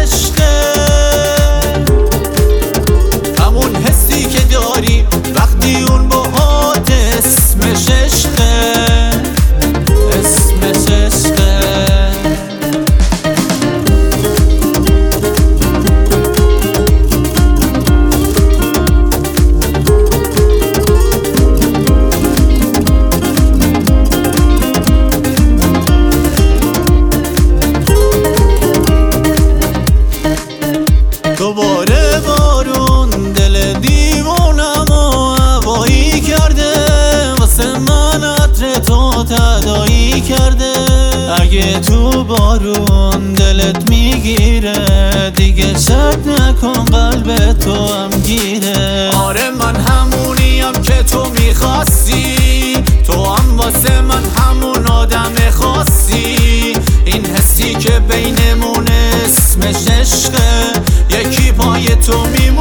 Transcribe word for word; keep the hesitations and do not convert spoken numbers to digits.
عشقه، همون حسی که داری وقتی اون باهات اسمش عشقه، اسمش عشقه. دوباره بارون دل دیوونم و هوایی کرده، واسه من عطر تو تداعی کرده. اگه تو بارون دلت میگیره دیگه شک نکن قلب تو هم گیره. آره من همونیم که تو میخواستی، تو هم واسه من همون آدم خاصی. این حسی که بینمون اسمش عشقه، یکی پای تو می